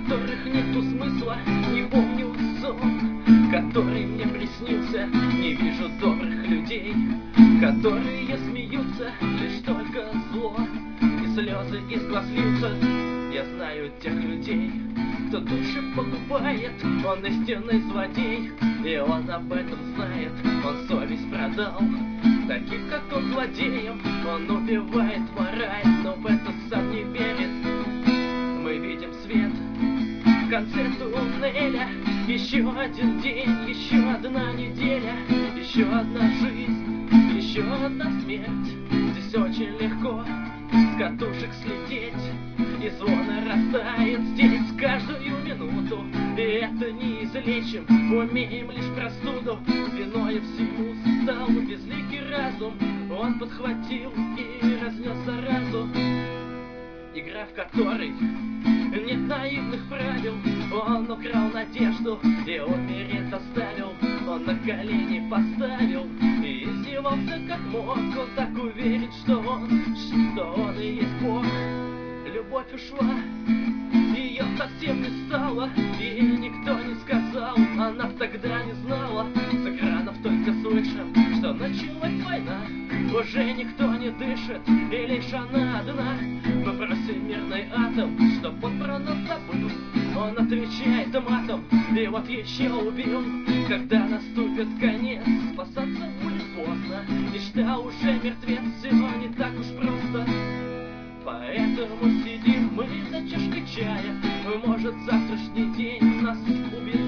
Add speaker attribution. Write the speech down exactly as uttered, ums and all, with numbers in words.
Speaker 1: которых нету смысла. Не помню сон, который мне приснился. Не вижу добрых людей, которые смеются. Лишь только зло и слезы из глаз льются. Я знаю тех людей, кто души покупает. Он истинный злодей, и он об этом знает. Он совесть продал таких, как он, злодеям. Он убивает мораль, но в это сам не верит. Мы видим свет в конце туннеля. Еще один день, еще одна неделя, еще одна жизнь, еще одна смерть. Здесь очень легко с катушек слететь, и звон растает здесь каждую минуту. И это неизлечим, умеем лишь простуду. Виною всему стал безликий разум. Он подхватил и разнес заразу. Игра, в которой нет наивных правил. Он украл надежду и умереть оставил. Он на колени поставил и издевался как мог. Он так уверен, что он, что он и есть Бог. Любовь ушла, ее совсем не стало, и никто не сказал, она б тогда не знала. С экранов только слышим, что началась война. Уже никто не дышит, и лишь она одна. Мы просим мирный атом, чтоб он про нас забыл. Он отвечает матом, и вот еще убил. Когда наступит конец, спасаться будет поздно. Мечта уже мертвец, все не так уж просто. Поэтому сидим мы за чашкой чая. Может, завтрашний день нас уберет.